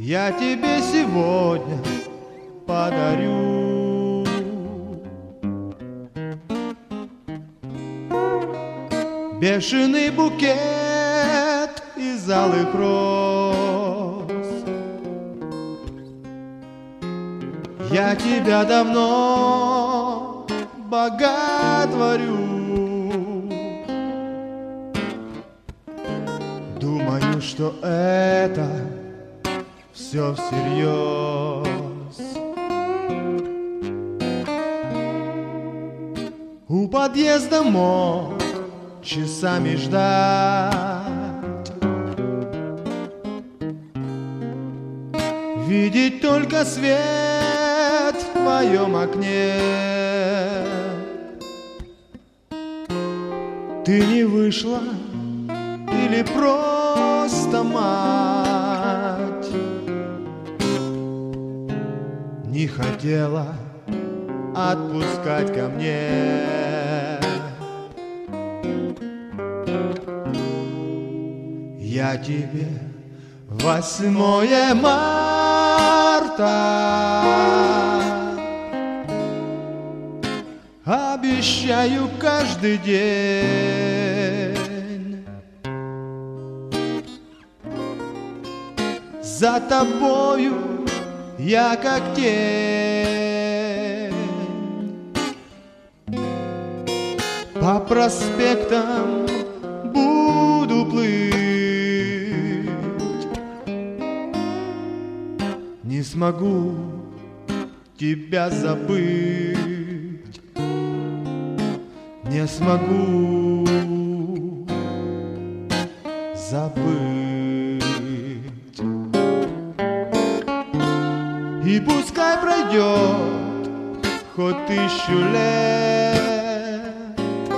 я тебе сегодня подарю. Бешеный букет из алых роз. Я тебя давно боготворю. Думаю, что это все всерьез. У подъезда мог часами ждать, видеть только свет в твоем окне. Ты не вышла или просто мать не хотела отпускать ко мне. Я тебе 8 марта обещаю каждый день. За тобою я как тень по проспектам буду плыть. Не смогу тебя забыть, не смогу забыть. И пускай пройдет хоть 1000 лет,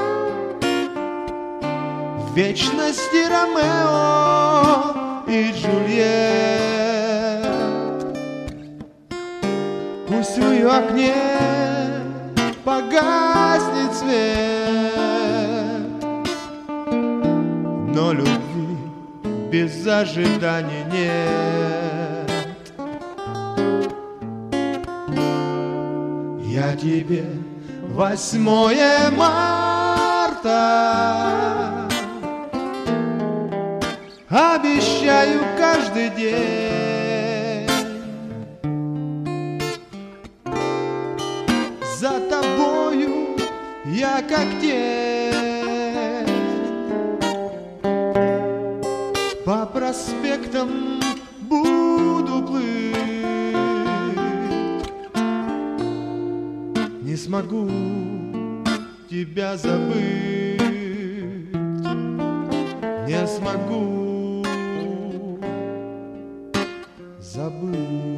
в вечности Ромео и Джульетт. Пусть в ее окне погаснет свет, но любви без ожидания нет. Я тебе 8 марта обещаю каждый день. За тобою я как тень по проспектам буду плыть. Не смогу тебя забыть, не смогу забыть.